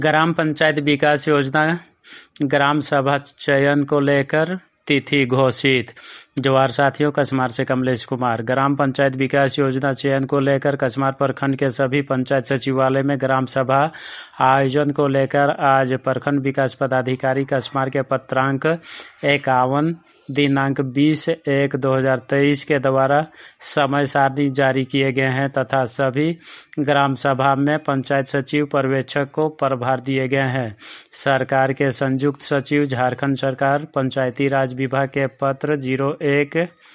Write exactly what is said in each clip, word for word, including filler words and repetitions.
ग्राम पंचायत विकास योजना ग्राम सभा चयन को लेकर तिथि घोषित। जवाहर साथियों, कसमार से कमलेश कुमार। ग्राम पंचायत विकास योजना चयन को लेकर कसमार प्रखंड के सभी पंचायत सचिवालय में ग्राम सभा आयोजन को लेकर आज प्रखंड विकास पदाधिकारी कसमार के पत्रांक इक्यावन दिनांक बीस एक दो हजार तेईस के द्वारा समय सारणी जारी किए गए हैं तथा सभी ग्राम सभा में पंचायत सचिव पर्यवेक्षक को प्रभार दिए गए हैं। सरकार के संयुक्त सचिव झारखंड सरकार पंचायती राज विभाग के पत्र जीरो एक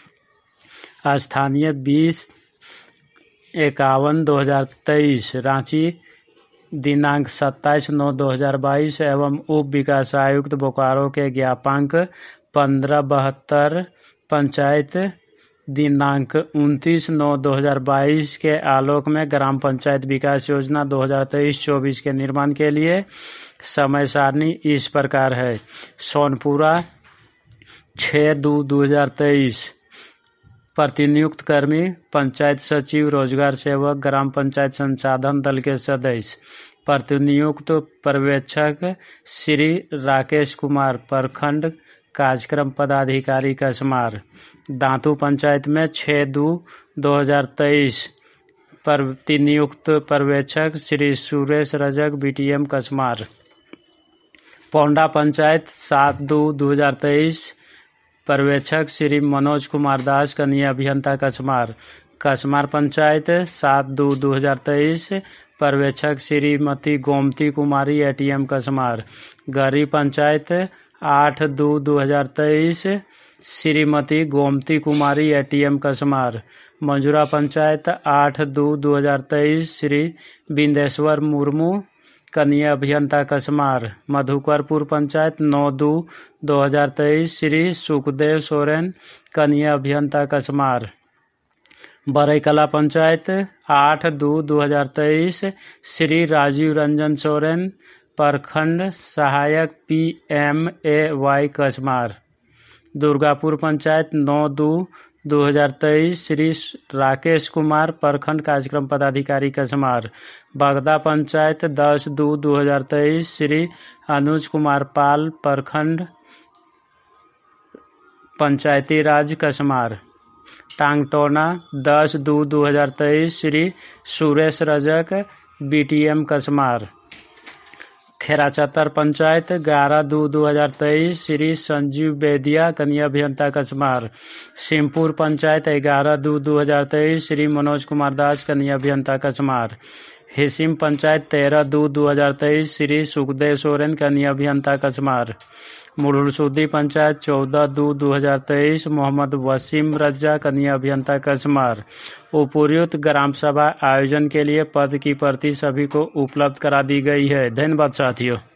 स्थानीय बीस इक्यावन दो हजार तेईस रांची दिनांक सत्ताईस नौ दो हजार बाईस एवं उप विकास आयुक्त बोकारो के ज्ञापांक पंद्रह बहत्तर पंचायत दिनांक उनतीस नौ दो हजार बाईस के आलोक में ग्राम पंचायत विकास योजना दो हजार तेईस चौबीस के निर्माण के लिए समय सारणी इस प्रकार है। सोनपुरा छः दो दो हजार तेईस प्रतिनियुक्त कर्मी पंचायत सचिव रोजगार सेवक ग्राम पंचायत संसाधन दल के सदस्य। प्रतिनियुक्त पर्यवेक्षक श्री राकेश कुमार प्रखंड कार्यक्रम पदाधिकारी कसमार। दांतू पंचायत में छः दो दो हजार तेईस प्रतिनियुक्त पर्यवेक्षक श्री सुरेश रजक बीटीएम कसमार। पोंडा पंचायत सात दो दो हजार तेईस पर्यवेक्षक श्री मनोज कुमार दास कनीय अभियंता कसमार। कसमार पंचायत सात दो दो हजार तेईस पर्यवेक्षक श्रीमती गोमती कुमारी एटीएम कसमार। गरी पंचायत आठ दो दो हजार तेईस श्रीमती गोमती कुमारी एटीएम कसमार। मंजूरा पंचायत आठ दो दो हजार तेईस श्री बिंदेश्वर मुर्मू कनीय अभियंता कसमार। मधुकरपुर पंचायत नौ दो दो हजार तेईस श्री सुखदेव सोरेन कनीय अभियंता कसमार। बरईकला पंचायत आठ दो दो हजार तेईस श्री राजीव रंजन सोरेन प्रखंड सहायक P M A Y Kasmar. Durgapur panchayat नौ दो दो हजार तेईस श्री राकेश कुमार प्रखंड कार्यक्रम पदाधिकारी कसमार। बगदा पंचायत दस दो दो हजार तेईस श्री अनुज कुमार पाल प्रखंड पंचायती राज कसमार। टांगटोना दस दो दो हजार तेईस श्री सुरेश रजक बीटीएम कसमार। खेराचत्तर पंचायत ग्यारह दो दो हजार तेईस श्री संजीव बेदिया कनीय अभियंता कसमार। सिमपुर पंचायत ग्यारह दो दो हजार तेईस श्री मनोज कुमार दास कनीय अभियंता कसमार। हिसिम पंचायत तेरह दो दो हजार तेईस श्री सुखदेव सोरेन कनीय अभियंता कसमार। मुरुलसुद्दी पंचायत चौदह दो दो हजार तेईस मोहम्मद वसीम रज्जा कनीय अभियंता कसमार। उपर्युक्त ग्राम सभा आयोजन के लिए पद की प्रति सभी को उपलब्ध करा दी गई है। धन्यवाद साथियों।